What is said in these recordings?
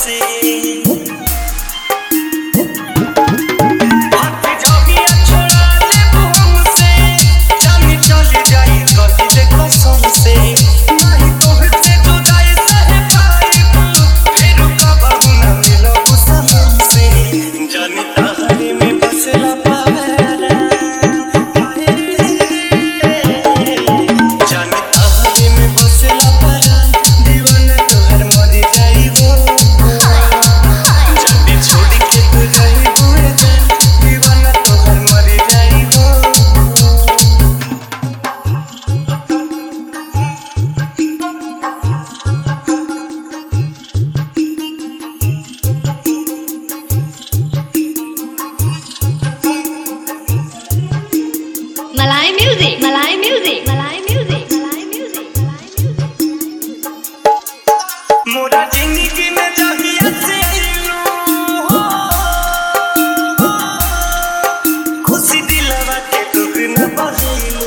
से Malay music, Malay music, Malay music, Malay music, Malay music. मोरा जिंदगी में जहिया से आइलो खुशी दिलवा के दुख न बहिलो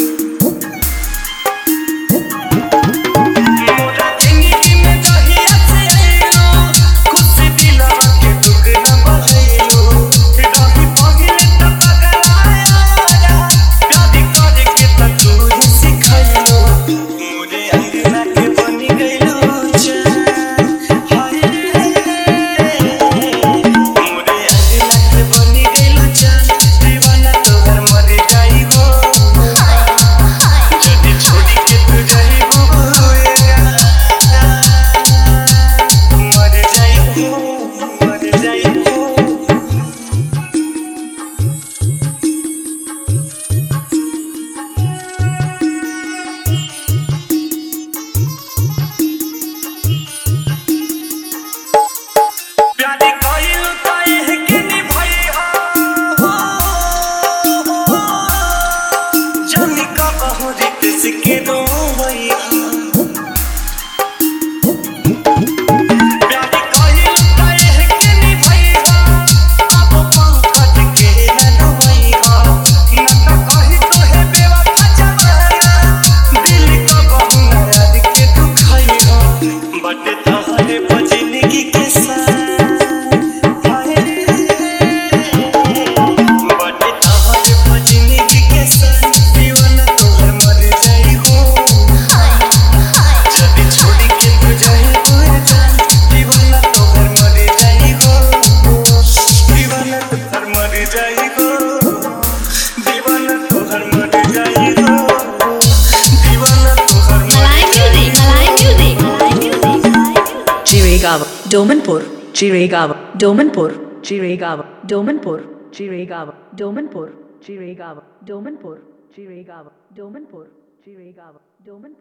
मोरा जिंदगी में जहिया से आइलो खुशी दिलवा के दुख न बहिलो रही पहिले त पगलाया प्यारी करे के त तू ही सिखैलो मोरे अंगना के बनी गइलो के रोवैया प्यारी कहिल काहे के निभैया अब पंकज के न रोवैया न त कहि तोहे बेवफा जमाना दिल का बहुना याद के दुखैया बट तहरे बजनी के साथ Domanpur, Chiregaon, Domanpur, Chiregaon, Domanpur, Chiregaon, Domanpur, Chiregaon, Domanpur, Chiregaon, Domanpur, Chiregaon, Domanpur.